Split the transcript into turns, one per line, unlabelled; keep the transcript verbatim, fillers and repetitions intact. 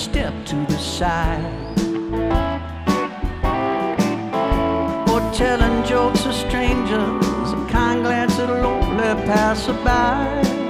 step to the side. Or telling jokes to strangers, a kind glance at a lonely passerby.